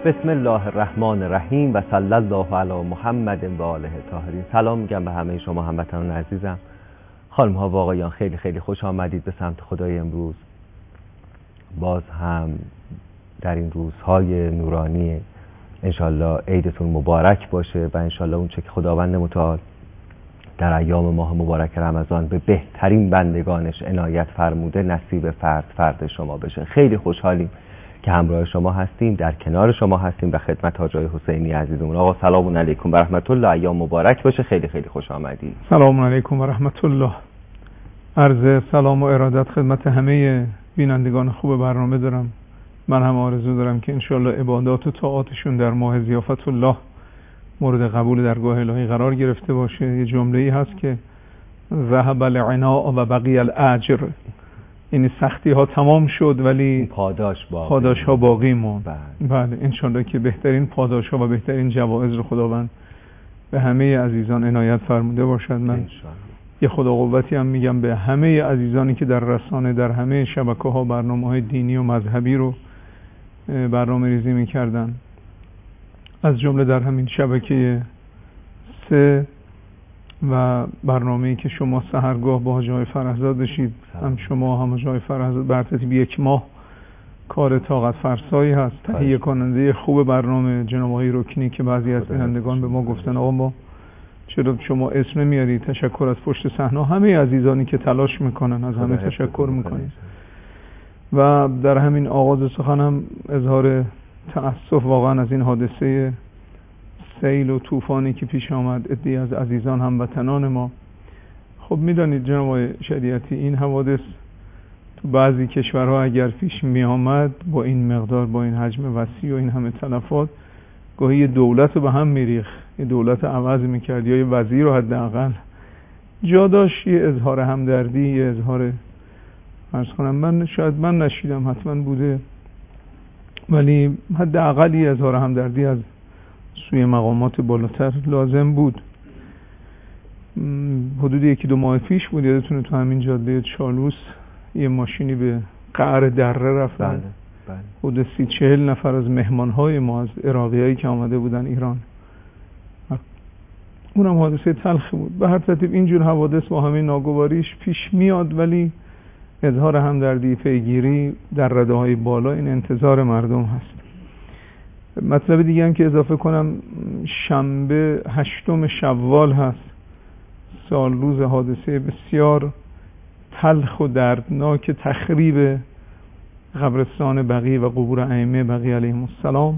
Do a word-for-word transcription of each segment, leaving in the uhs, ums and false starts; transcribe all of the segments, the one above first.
بسم الله الرحمن الرحیم و صلی الله علی محمد و آله الطاهرین. سلام میگم به همه شما هموطنان عزیزم. خانم ها و آقایان، خیلی خیلی خوش آمدید به سمت خدای امروز. باز هم در این روزهای نورانی انشالله عیدتون مبارک باشه و انشالله اون چه که خداوند متعال در ایام ماه مبارک رمضان به بهترین بندگانش عنایت فرموده نصیب فرد فرد شما بشه. خیلی خوشحالیم که همراه شما هستیم، در کنار شما هستیم و خدمت حاج آقای حسینی عزیزمون. آقا سلام علیکم و رحمت الله، ایام مبارک باشه. خیلی خیلی خوش آمدید. سلام علیکم و رحمت الله. عرض سلام و ارادت خدمت همه بینندگان خوب برنامه دارم. من هم آرزو دارم که انشالله عبادات و طاعاتشون در ماه ضیافت الله مورد قبول درگاه الهی قرار گرفته باشه. یه جمله‌ای هست که ذهب العناء و بقی الاجر، یعنی سختی ها تمام شد ولی پاداش باقی پاداش ها باقی موند. بله بله انشالله که بهترین پاداش ها و بهترین جوایز رو خداوند به همه عزیزان عنایت فرموده باشد. من انشالله. یه خدا قوتی هم میگم به همه عزیزانی که در رسانه در همه شبکه ها برنامه های دینی و مذهبی رو برنامه ریزی میکردن، از جمله در همین شبکه سه و برنامه‌ای که شما سحرگاه با حاج آقای فرهزاد داشتید، هم شما هم حاج آقای فرهزاد بر ترتیب یک ماه کار طاقت فرسایی هست. تهیه کننده خوب برنامه جناب آقای رکنی که بعضی از بینندگان به ما گفتن آقا ما چرا شما اسم نمیارید، تشکر از پشت صحنه. همه عزیزانی که تلاش میکنن از همه تشکر میکنیم. و در همین آغاز سخنم اظهار تأسف واقعا از این حادثه سیل و طوفانی که پیش آمد. عده‌ای از عزیزان هموطنان ما، خب میدانید جناب آقای شریعتی، این حوادث تو بعضی کشورها اگر پیش می آمد با این مقدار، با این حجم وسیع و این همه تلفات، گاهی دولت رو به هم میریخ، یه دولت عوض میکرد یا یه وزیر رو حداقل جا داشت یه اظهار همدردی، یه اظهار عرض کنم من شاید من نشیدم، حتما بوده، ولی حداقل یه اظهار همدردی از سوی مقامات بالاتر لازم بود. حدود یکی دو ماه پیش بود، یادتونه تو همین جاده چالوس یه ماشینی به قعر دره رفت. بله بله. حدود سی چهل نفر از مهمانهای ما، از عراقیایی که آمده بودن ایران، اونم حادثه تلخی بود. به هر ترتیب اینجور حوادث با همین ناگواریش پیش میاد، ولی اظهار همدردی، پیگیری در رده‌های بالا این انتظار مردم هست. مطلب دیگه هم که اضافه کنم، شنبه هشتم شوال هست، سال روز حادثه بسیار تلخ و دردناک تخریب قبرستان بقیع و قبور ائمه بقیع علیهم السلام.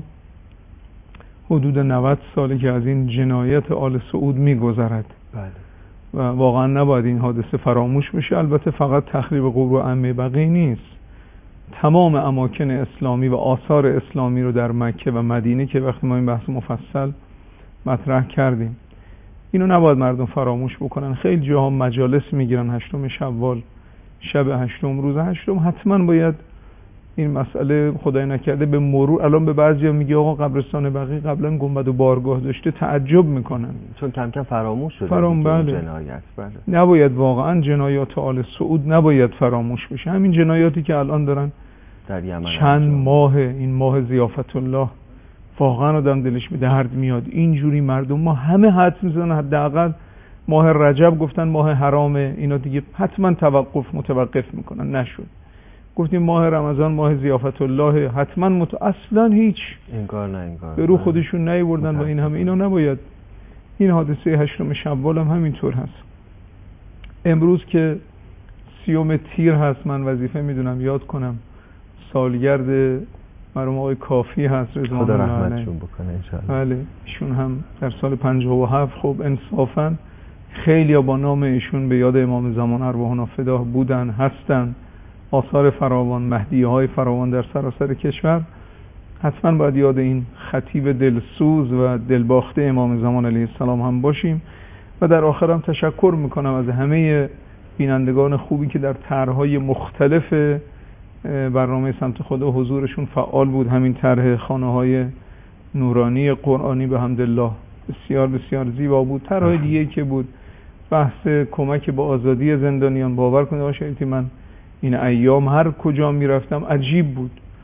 حدود نود ساله که از این جنایت آل سعود می‌گذرد. بله. و واقعا نباید این حادثه فراموش بشه. البته فقط تخریب قبور ائمه بقیع نیست، تمام اماکن اسلامی و آثار اسلامی رو در مکه و مدینه که وقتی ما این بحث مفصل مطرح کردیم، اینو نباید مردم فراموش بکنن. خیلی جاها مجالس میگیرن هشتم شوال، شب هشتم، روز هشتم، حتما باید این مسئله خدای نکرده به مرور، الان به بعضیا میگه آقا قبرستان بقیع قبلا گنبد و بارگاه داشته، تعجب میکنن چون کم کم فراموش شده. فرام بله. جنایت بله. نباید واقعا جنایات آل سعود نباید فراموش بشه. همین جنایاتی که الان دارن در یمن چند ماه، این ماه ضیافت الله، واقعا آدم دلش به درد میاد. اینجوری مردم ما همه حد میزنن، حداقل ماه رجب گفتن ماه حرامه، اینا دیگه حتما توقف متوقف میکنن، نشد. گفتیم ماه رمضان ماه ضیافت الله، حتما مت... اصلا هیچ انگار نه انگار به رو خودشون نیوردن و این همه. اینا نباید. این حادثه هشتم شوال هم همینطور هست. امروز که سیوم تیر هست، من وظیفه میدونم یاد کنم سالگرد مرحوم آقای کافی هست رضوان الله علیه، خدا رحمتشون بکنه انشاءالله. بله ایشون هم در سال پنجاه و هفت خب انصافا خیلی با نام ایشون به یاد امام زمان ارواحنا فدا بودن، هستن. آثار فراوان، مهدیه های فراوان در سراسر کشور. حتما باید یاد این خطیب دلسوز و دلباخته امام زمان علیه السلام هم باشیم. و در آخرم تشکر میکنم از همه بینندگان خوبی که در طرح‌های مختلف برنامه سمت خدا حضورشون فعال بود. همین طرح خانه‌های نورانی قرآنی به حمدالله بسیار بسیار زیبا بود. طرح دیگه که بود بحث کمک با آزادی زندانیان. باور کنید باشید من این ایام هر کجا میرفتم عجیب بود،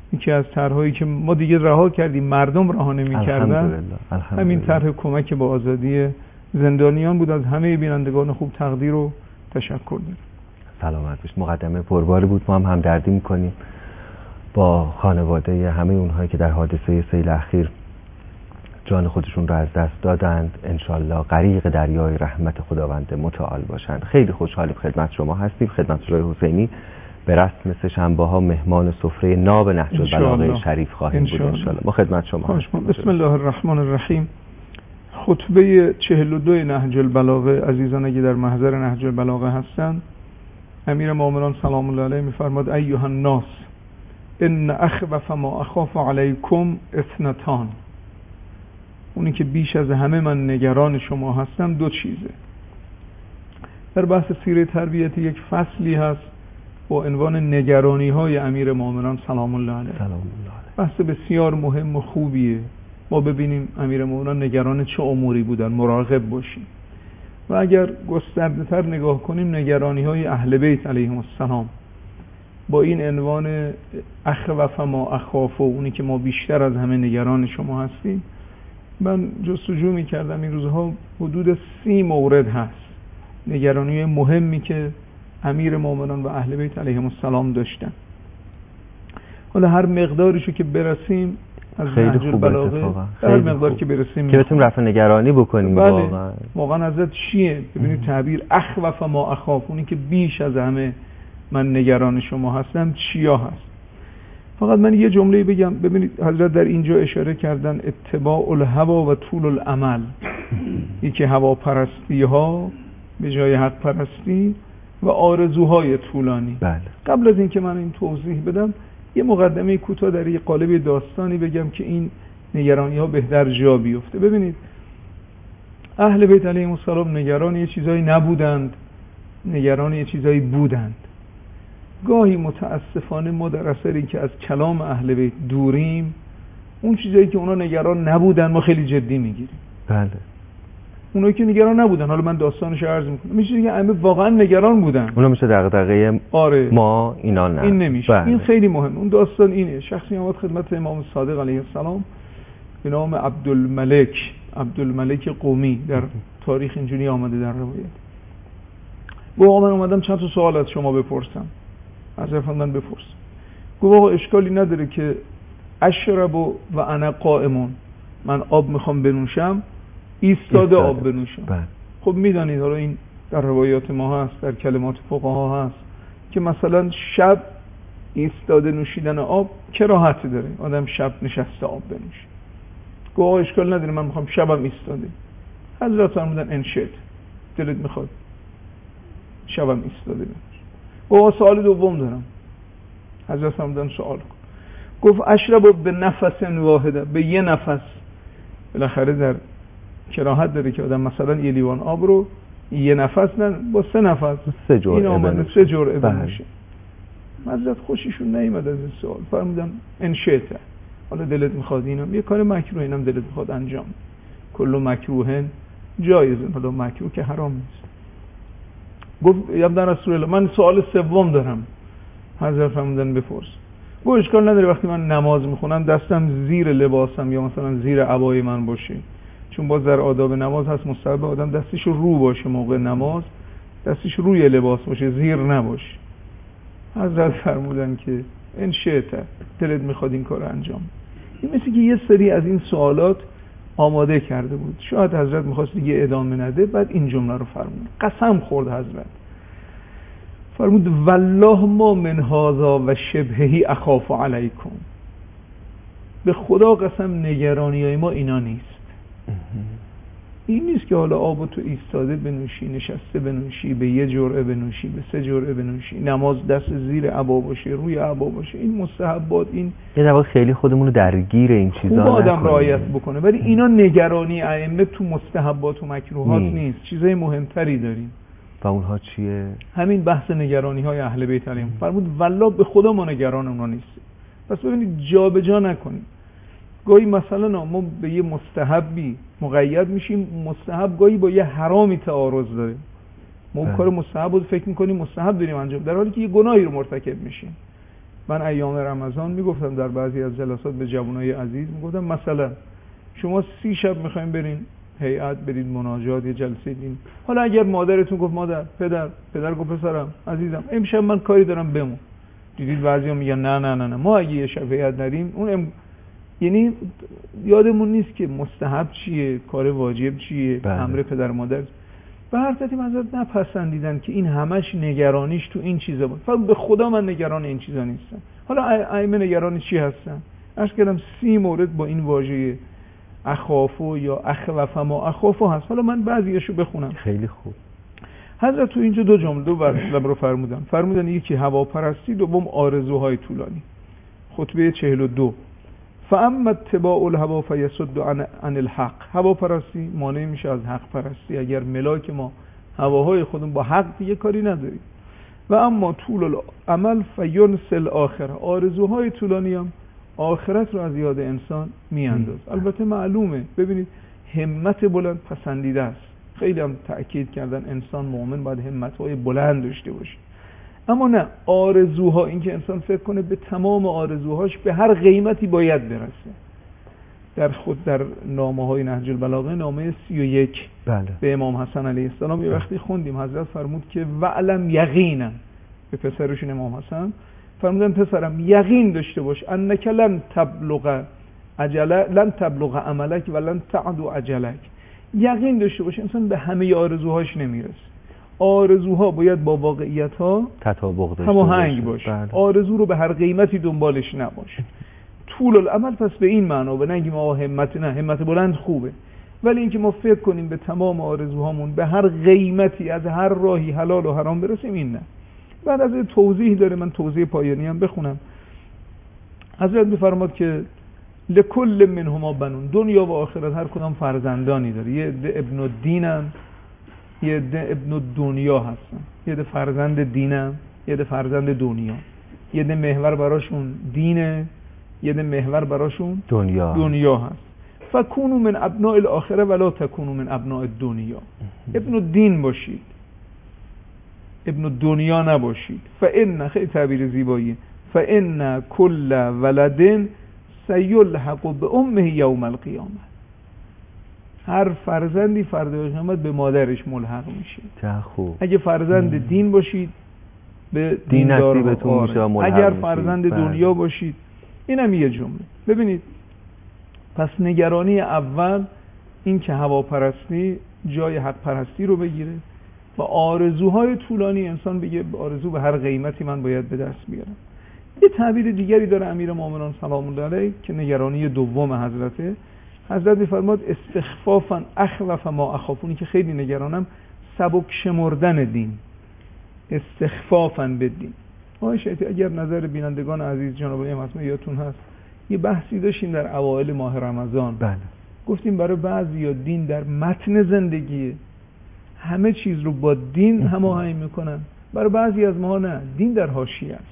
یکی از طرح‌هایی که ما دیگه رها کردیم مردم رها نمی‌کردن همین طرح کمک با آزادی زندانیان بود. از همه بینندگان خوب تقدیر و تشکر دارم. سلامت باشید. مقدمه پرباری بود. ما هم همدردی می‌کنیم با خانواده همه اونهایی که در حادثه سیل اخیر جان خودشون رو از دست دادند. انشالله غریق دریای رحمت خداوند متعال باشند. خیلی خوشحالیم خدمت شما هستیم، خدمت جای حسینی به رسم سه شنبه ها مهمان سفره ناب نهج البلاغه شریف خواهیم بود انشالله. ما خدمت شما هستیم. بسم الله الرحمن الرحیم. خطبه چهل و دو نهج البلاغه، عزیزان اگه در محضر نهج البلاغه هستند، امیر مومنان سلام الله علیه می‌فرماد ایها الناس ان اخوف ما اخاف علیکم اثنتان. اونی که بیش از همه من نگران شما هستم دو چیزه. در بحث سیره تربیتی یک فصلی هست با عنوان نگرانی های امیر مومنان سلام الله علیه. سلام الله علیه. بحث بسیار مهم و خوبیه. ما ببینیم امیر مومنان نگران چه اموری بودن، مراقب باشیم. و اگر گسترده تر نگاه کنیم نگرانی های اهل بیت علیهم السلام با این عنوان اخوف ما اخاف، اونی که ما بیشتر از همه نگران شما هستیم. من جستجو می کردم این روزها حدود سی مورد هست نگرانی مهمی که امیر مومنان و اهل بیت علیهم السلام داشتن. حالا هر مقداریشو که برسیم از نهج البلاغه، هر مقدار که برسیم که بتونیم رفع نگرانی بکنیم. بله. واقعا واقعا حضرت چیه؟ ببینید تعبیر اخوف ما اخاف، اونی که بیش از همه من نگران شما هستم چیا هست. فقط من یه جمله بگم. ببینید حضرت در اینجا اشاره کردن اتباع الهوا و طول الامل، یکی هواپرستی ها به جای حق پرستی و آرزوهای طولانی. بله. قبل از اینکه من این توضیح بدم یه مقدمه کوتاه در یه قالب داستانی بگم که این نگرانی ها بهتر جا بیفته. ببینید اهل بیت علیهم السلام نگران یه چیزایی نبودند، نگران یه چیزایی بودند. گاهی متاسفانه ما در اثر این که از کلام اهل بیت دوریم، اون چیزایی که اونا نگران نبودن ما خیلی جدی میگیریم. بله. اونایی که نگران نبودن، حالا من داستانش رو عرض میکنم، میشه که همه واقعا نگران بودن. اونا میشه دغدغه آره. ما، اینا نه. این نمیشه. بله. این خیلی مهم. اون داستان اینه. شخصی اومد خدمت امام صادق علیه السلام به نام عبدالملک، عبدالملک قومی، در تاریخ اینجوری آمده در روایت. گفت آقا من اومدم چند تا سوال از شما بپرسم. از فرمودن بپرس. گفت آقا اشکالی نداره که اشرب و, و انا قائمون، من آب میخوام بنوشم ایستاده آب بنوشم. بله. خب میدانید حالا این در روایات ما هست، در کلمات فقها هست که مثلا شب ایستاده نوشیدن آب کراهت داره، آدم شب نشسته آب بنوشه. گفت آقا اشکال نداره من میخوام شبم ایستاده. حضرت فرمودن انشد، دلت میخواد شبم ایستاده بنوش. گفت سوال دوم دارم. حضرت فرمودن سوال کن. گفت اشرب به نفس واحده، به یه نفس. بالاخره در کراهت داره که آدم مثلا یه لیوان آب رو یه نفس نه با سه نفس سه جرعه این آمده سه جرعه بنوشه. حضرت خوشیشون نیامد از این سوال. فرمودن انشئته، حالا دلت میخواد اینم یه کار مکروه، اینم دلت میخواد انجام. کل مکروه جایز، حالا مکروه که حرام نیست. گفت یا در رسول الله من سوال سوم دارم. حضرت فرمودن بپرس. گفت اشکال نداره وقتی من نماز میخونم دستم زیر لباسم یا مثلا زیر عبای من باشه، چون باز در آداب نماز هست مستحب آدم دستش رو باشه موقع نماز، دستش روی لباس باشه، زیر نباشه. حضرت فرمودن که این شیطه، دلت میخواد این کار انجام. این مثل که یه سری از این سوالات آماده کرده بود، شاید حضرت میخواست دیگه ادامه نده. بعد این جمله رو فرمود، قسم خورد حضرت، فرمود والله ما من هذا و شبهه اخاف علیکم، به خدا قسم نگرانی های ما اینا نیست. این نیست که حالا آب تو ایستاده بنوشی، نشسته بنوشی، به یه جرعه بنوشی، به سه جرعه بنوشی، نماز دست زیر عبا باشه، روی عبا باشه. این مستحبات، این یه دفعه خیلی خودمون رو درگیر این چیزا نکنیم، آدم رعایت بکنه. ولی اینا نگرانی ائمه تو مستحبات و مکروهات نیست, نیست. چیزای مهمتری داریم. و اونها چیه؟ همین بحث نگرانی های اهل بیت علیهم. فرمود والله به خدا ما نگران اونا نیستیم. پس ببینید جا به جا نکنیم. گاهی مثلا ما به یه مستحبی مقید میشیم، مستحب گاهی با یه حرامی تعارض داره، ما اون کار مستحب رو فکر میکنیم مستحب داریم انجام، در حالی که یه گناهی رو مرتکب میشیم. من ایام رمضان میگفتم در بعضی از جلسات به جوانای عزیز میگفتم مثلا شما سی شب میخواین برین هیئت، برید مناجات، یه جلسه دین. حالا اگر مادرتون گفت مادر، پدر، پدر گفت پسرم عزیزم امشب من کاری دارم بمون. دیدید بعضیا میگن نه نه نه نه ما اگه یه شب هیئت نریم اون ام... یعنی یادمون نیست که مستحب چیه، کار واجب چیه، بله. امر پدر مادر. به هر ترتیب حضرت نپسندیدن که این همش نگرانیش تو این چیزا بود. فقط به خدا من نگران این چیزا نیستم. حالا ائمه نگران چی هستن؟ عرض کردم سی مورد با این واژه اخافو یا اخوف ما اخافو هست. حالا من بعضیاشو بخونم. خیلی خوب. حضرت تو اینجا دو جمله دو مطلب رو فرمودن. فرمودن یکی هواپرستی، دوم آرزوهای طولانی. خطبه چهل و دو. فاما اتباع الهوا فیصد عن عن الحق. هواپرستی مانع میشه از حق پرستی. اگر ملاک ما هواهای خودمون با حق دیگه کاری نداریم. و اما طول العمل فینسل آخره. آرزوهای طولانی هم آخرت رو از یاد انسان میانداز. البته معلومه، ببینید همت بلند پسندیده است. خیلی هم تأکید کردن انسان مؤمن باید همت‌های بلند داشته باشه. اما نه، آرزوها، این که انسان فکر کنه به تمام آرزوهاش به هر قیمتی باید برسه. در خود در نامه‌های نهج البلاغه نامه سی و یک بله. به امام حسن علیه السلام یه وقتی خوندیم حضرت فرمود که وعلم یقینا، به پسرشون امام حسن فرمودن پسرم یقین داشته باش انک لن تبلغ عجله لن تبلغ عملک و لن تعدو عجلک. یقین داشته باش انسان به همه آرزوهاش نمیرسه. آرزوها باید با واقعیت‌ها تطابق داشته هماهنگ باشه. بله. آرزو رو به هر قیمتی دنبالش نباشه. طول العمل پس به این معنا، به نگیم آقا همت، نه همت بلند خوبه، ولی اینکه ما فکر کنیم به تمام آرزوهامون به هر قیمتی از هر راهی حلال و حرام برسیم، این نه. بعد از توضیح داره، من توضیح پایانی هم بخونم. حضرت می‌فرماد که لکل منهما بنون، دنیا و آخرت هر کدام فرزندانی داره. یه عده ابن الدینن، یه عده ابن الدنیا هستن. یه عده فرزند دینن، یه عده فرزند دنیا. یه عده محور براشون دینه، یه عده محور براشون دنیا دنیا هست. فکونوا من ابناء الاخره ولا تکونوا من ابناء الدنیا. ابن الدین باشید، ابن الدنیا نباشید. فان، خیلی تعبیر زیباییه، فان کل ولد سیلحق بامه یوم القیامه. هر فرزندی فردا قیامت به مادرش ملحق میشه. چه خوب. اگه فرزند ام. دین باشید به دین نصیبتون میشه، اگر فرزند دنیا باشید. اینم یه جمله. ببینید پس نگرانی اول این که هواپرستی جای حق پرستی رو بگیره و آرزوهای طولانی انسان بگه آرزو به هر قیمتی من باید به دست بیارم. یه تعبیر دیگری داره امیرالمومنین سلام الله علیه که نگرانی دوم حضرته. حضرت می‌فرماد استخفافا اخوف ما اخافونی، که خیلی نگرانم سبک شمردن دین. استخفافا بدین. آقای شیطی اگر نظر بینندگان عزیز جناب علی مسعود یادتون هست یه بحثی داشتیم در اوایل ماه رمضان. بله. گفتیم برای بعضیا دین در متن زندگیه، همه چیز رو با دین هماهنگ میکنن. برای بعضی از ما نه، دین در حاشیه است.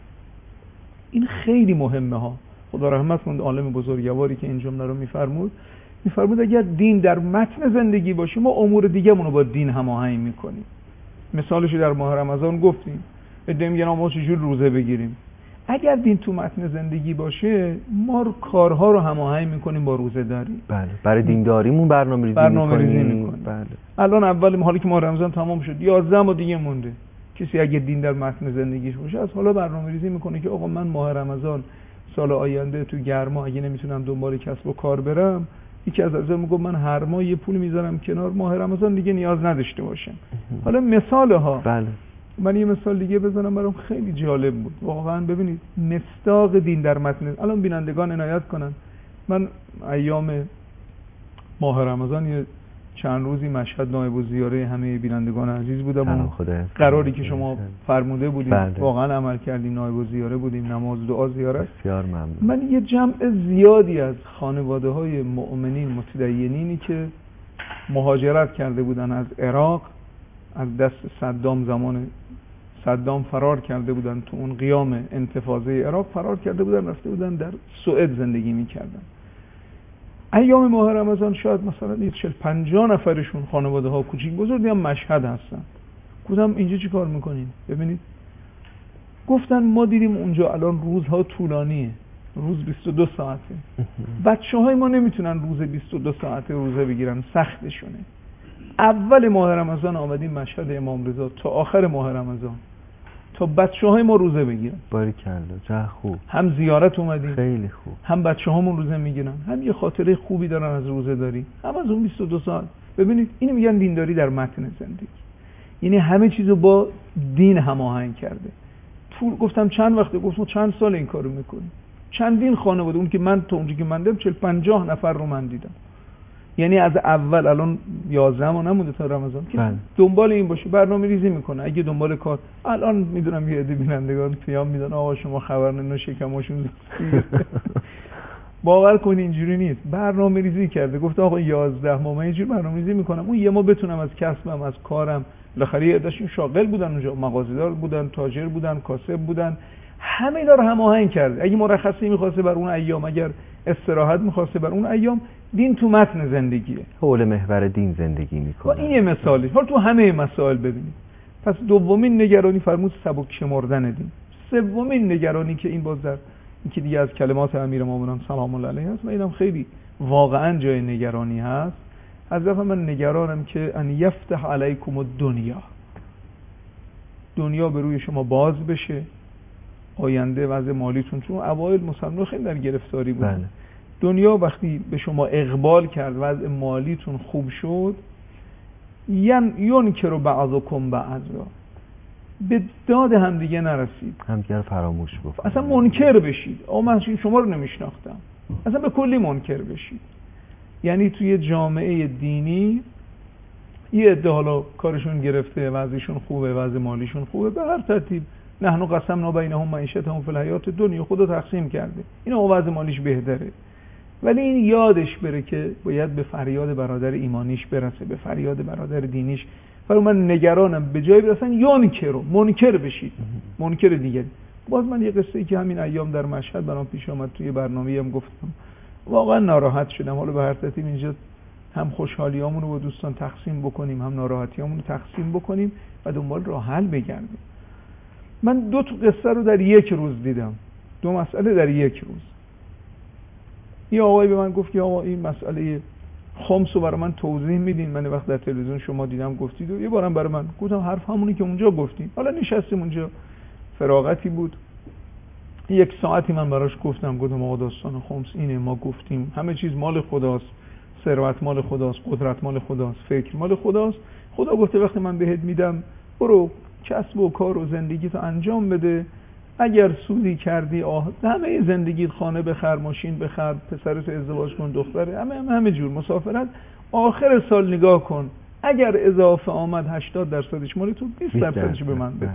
این خیلی مهمه ها. خدا رحمت کنه عالم بزرگواری که این جمله رو میفرمود. میفرمود اگر دین در متن زندگی باشه ما امور دیگه‌مون رو با دین هماهنگ میکنیم. مثالش در ماه رمضان گفتیم. ادعا میگن ما چجور روزه بگیریم. اگر دین تو متن زندگی باشه ما کارها رو هماهنگ میکنیم با روزه داری. بله. برای دینداریمون برنامه‌ریزی برنامه‌ریزی میکنیم. میکنیم. بله. الان اول حالا که ماه رمضان تمام شد یازده ماه دیگه مونده. کسی اگه دین در متن زندگیش باشه از حالا برنامه‌ریزی میکنه که آقا من ماه رمضان سال آینده تو گرما اگه نمیتونم دنبال کسب و کار برم، یکی از عزیزان میگه من هر ماه یه پول میذارم کنار ماه رمضان دیگه نیاز نداشته باشم. حالا مثاله ها. بله. من یه مثال دیگه بزنم برام خیلی جالب بود. واقعا ببینید مصداق دین در متن. الان بینندگان عنایت کنن. من ایام ماه رمضان یه چند روزی مشهد نایب الزیاره همه بینندگان عزیز بودم و قراری که شما فرموده بودید بله. واقعا عمل کردیم. نایب الزیاره بودیم، نماز دعا زیارت. بسیار ممنون. من یه جمع زیادی از خانواده های مؤمنین متدینینی که مهاجرت کرده بودن از عراق، از دست صدام، زمان صدام فرار کرده بودن، تو اون قیام انتفاضه عراق فرار کرده بودن، رفته بودن در سوئد زندگی میکردن. ایام ماه رمضان شاید مثلا یه چهل پنجاه نفرشون خانواده ها کوچیک بزرگی هم مشهد هستن. گفتم اینجا چی کار میکنین؟ ببینید گفتن ما دیدیم اونجا الان روزها طولانیه، روز بیست و دو ساعته، بچه های ما نمیتونن روز بیست و دو ساعته روزه بگیرن، سختشونه. اول ماه رمضان آمدیم مشهد امام رضا تا آخر ماه رمضان تا بچه های ما روزه بگیرن. باریکلا، چه خوب. هم زیارت اومدیم، خیلی خوب، هم بچه هامون روزه میگیرن، هم یه خاطره خوبی دارن از روزه داری، هم از اون بیست و دو ساعت. ببینید اینو میگن دینداری در متن زندگی، یعنی همه چیزو با دین هماهنگ کرده. طول گفتم چند وقته، گفتم چند سال این کارو میکنیم، چندین خانواده، اون که من تو اونجا که من دیدم چهل پنجاه نفر رو من دیدم، یعنی از اول الان یازده ماه نمونده تا رمضان که بله. دنبال این باشه، برنامه ریزی میکنه. اگه دنبال کار، الان میدونم یه عده بینندگان پیام میدن آقا شما خبر نمیدین شکماشون باور کن اینجوری نیست، برنامه ریزی کرده. گفت آقا یازده ماه من اینجوری برنامه ریزی میکنم اون یه ما بتونم از کسبم، از کارم، بالاخره یه عدهشون شاغل بودن اونجا، مغازه‌دار بودن، تاجر بودن، کاسب بودن، همه اینا رو هماهنگ کرده. اگه مرخصی می‌خواسته بر اون ایام، اگر استراحت می‌خواسته بر اون ایام، دین تو متن زندگیه، حول محور دین زندگی می‌کنه. این یه مثالی. حالا تو همه مسائل ببینید. پس دومین نگرانی فرمود سبک شمردن دین. سومین نگرانی که این باز در این که دیگه از کلمات امیرالمومنین سلام الله علیه است و اینم خیلی واقعا جای نگرانی هست. از دفعه من نگرانم که ان یفتح علیکم الدنیا، دنیا به روی شما باز بشه، آینده وضع مالیتون، چون اوایل مسلمان خیلی در گرفتاری بود. بله. دنیا وقتی به شما اقبال کرد، وضع مالیتون خوب شد، ین ینکر بعضکم بعضا، به داد هم دیگه نرسید، همدیگه فراموش بکنید، اصلا منکر بشید. آقا من شما رو نمیشناختم، اصلا به کلی منکر بشید. یعنی توی جامعه دینی یه عده حالا کارشون گرفته، وضعشون خوبه، وضع مالیشون خوبه، به هر ترتیب نحن قسمنا بینهم معیشتهم فی الحیات الدنیا، خدا تقسیم کرده، این آقا وضع مالیش بهتره، ولی این یادش بره که باید به فریاد برادر ایمانیش برسه، به فریاد برادر دینیش. ولی من نگرانم به جای برسن یونکر منکر بشید، منکر دیگه. باز من یه قصه ای که همین ایام در مشهد برام پیش اومد، توی برنامه‌ای هم گفتم، واقعا ناراحت شدم. حالا به هر ترتیب اینجا هم خوشحالیامون رو با دوستان تقسیم بکنیم، هم ناراحتیامون رو تقسیم بکنیم و دنبال راه حل بگردیم. من دو تا قصه رو در یک روز دیدم، دو مسئله در یک روز. یه آقایی به من گفت که آقا این مسئله خمس رو برای من توضیح میدین؟ من وقت در تلویزیون شما دیدم گفتید و یه بارم برای من. گفتم حرف همونی که اونجا گفتین. حالا نشستیم اونجا، فراغتی بود، یک ساعتی من براش گفتم، گفتم آقا داستان خمس اینه، ما گفتیم همه چیز مال خداست، ثروت مال خداست، قدرت مال خداست، فکر مال خداست. خدا گفته وقتی من بهت میدم برو کسب و کار و زندگیتو انجام بده، اگر سودی کردی آه همه زندگیت، خانه بخر، ماشین بخر، پسرت ازدواج کن، دختره، همه همه, همه جور مسافرت، آخر سال نگاه کن اگر اضافه آمد هشتاد درصدش مال تو، بیست درصدش به من بده.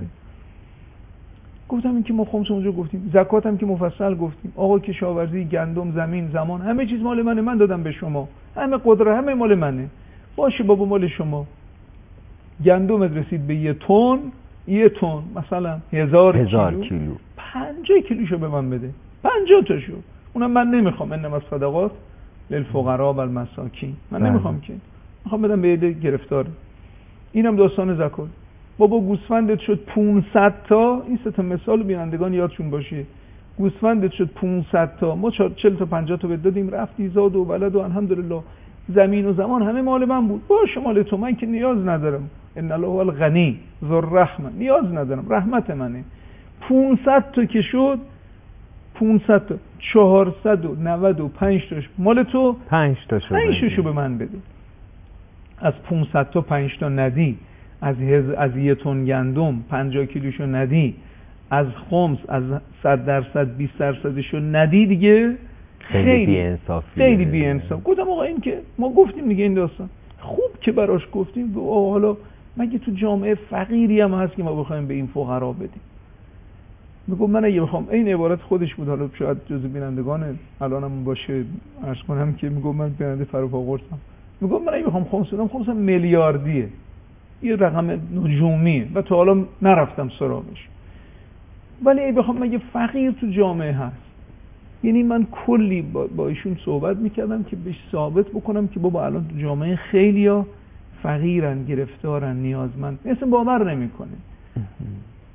گفتم این که ما خمس اونجا گفتیم، زکات هم که مفصل گفتیم، آقا کشاورزی، گندم، زمین، زمان، همه چیز مال منه، من دادم به شما، همه قدرت همه مال منه. باشه بابا مال شما. گندم رسید به یه تن، یه تن مثلا هزار, هزار کیلو, کیلو. پنجاه کیلوشو به من بده، پنجاه تاشو، اونم من نمیخوام، انما صدقات للفقراء و المساکین، من نمیخوام که، میخوام بدم به یه گرفتاره. اینم داستان زکات. بابا گوسفندت شد پانصد تا، این سه تا مثال بینندگان یادشون باشه، گوسفندت شد پانصد تا، ما چهل تا پنجاه تا بهت دادیم، رفتی زاد و ولد و الحمدلله، زمین و زمان همه مال من بود، باشه مال تو، من که نیاز ندارم، ان الله هو الغنی ذو الرحمه، نیاز ندارم، رحمت منه. پانصد تا که شد، پانصد تا، چهارصد و نود و پنج تاش مال تو، پنج تاشو پنج تاشو به من بده. از پانصد تا پنج تا ندی، از هز... از یه تن گندم پنجاه کیلوشو ندی، از خمس از صد درصد بیست درصدشو ندی، دیگه خیلی بی‌انصافیه، خیلی بی‌انصاف. گفتم آقا این که ما گفتیم دیگه، این داستان خوب که براش گفتیم، آقا حالا مگه تو جامعه فقیری هم هست که ما بخوایم به این فقرا بدیم؟ میگم من اگه بخوام، این عبارت خودش بود، حالا شاید جزء بینندگان الانم باشه عرض کنم که میگم من بیننده فروپا قرصم، میگم من اگه بخوام خمس بدم، خمسم میلیاردیه، یه رقم نجومیه و تا حالا نرفتم سراغش. ولی اگه بخوام، مگه فقیر تو جامعه هست؟ یعنی من کلی با, با ایشون صحبت میکردم که بهش ثابت بکنم که بابا الان تو جامعه خیلیا فقیرن، گرفتارن، نیازمند، اصلا باور نمیکنه.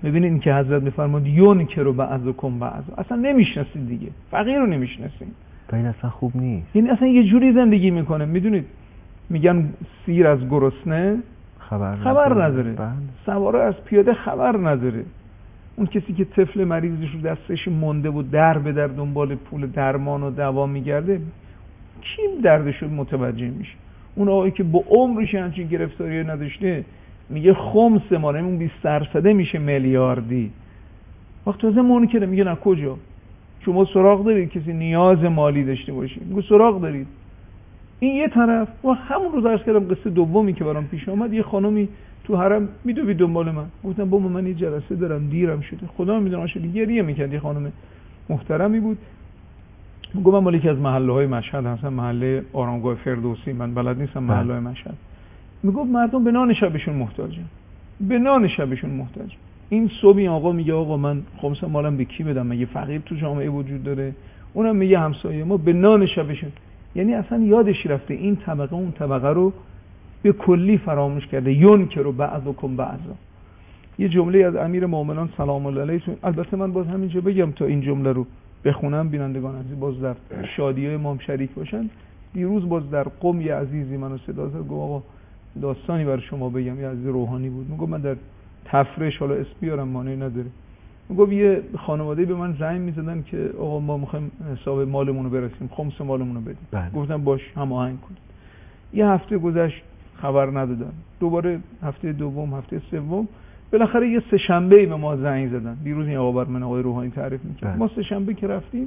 ببینید این که حضرت میفرماد یون که رو بعضکم بعض، اصلا نمیشناسید دیگه، فقیر رو نمیشناسید، این اصلا خوب نیست. این اصلا یه جوری زندگی میکنه. میدونید میگن سیر از گرسنه خبر, خبر نداره، بند. سواره از پیاده خبر نداره. اون کسی که طفل مریضش رو دستش مونده و در به در دنبال پول درمان و دوا میگرده، کی دردش رو متوجه میشه؟ اون آقایی که با عمرش همچین گرفتاری نداشته میگه خمس ما، اون بیست درصده میشه میلیاردی. وقت تازه منکره، میگه نه کجا؟ شما سراغ دارید کسی نیاز مالی داشته باشه؟ میگه سراغ دارید. این یه طرف. و همون روز عرض کردم قصه دومی که برام پیش آمد، یه خانمی تو حرم میدوید دنبال من، گفتم بابا من یه جلسه دارم دیرم شده، خدا میدونه شده، گریه میکرد. یه خانم محترمی بود، میگم من مال یکی از محله‌های مشهد هستم، محله آرامگاه فردوسی، من بلد نیستم محله‌های مشهد. میگفت مردم به نان شبشون محتاجن، به نان شبشون محتاجن. این صبح آقا میگه آقا من خمس مالم به کی بدم؟ مگه فقیر تو جامعه وجود داره؟ اونم میگه همسایه ما به نان شبشون. یعنی اصلا یادش رفته این طبقه اون طبقه رو به کلی فراموش کرده. یون که رو بعضکم بعضا. یه جمله از امیر مومنان سلام الله علیه، البته من باز همینجا بگم تا این جمله رو بخونم بینندگان عزیز باز در شادی‌های ما شریک باشن. دیروز باز در قم یه عزیزی منو صدا زد، گفت آقا داستانی برای شما بگم. یه عزیز روحانی بود، میگم من در تفرش، حالا اسم بیارم مانعی نداره، میگم یه خانواده به من زنگ میزدن که آقا ما میخوایم حساب مالمون رو برسیم، خمس مالمون رو بدیم. بله. گفتم باش هماهنگ کنید. یه هفته گذشت خبر ندادن، دوباره هفته دوم، هفته سوم، بالاخره یه سه شنبه به ما زنگ زدن. دیروز این آقا بر من آقای روحانی تعریف میکرد. ما سه شنبه که رفتیم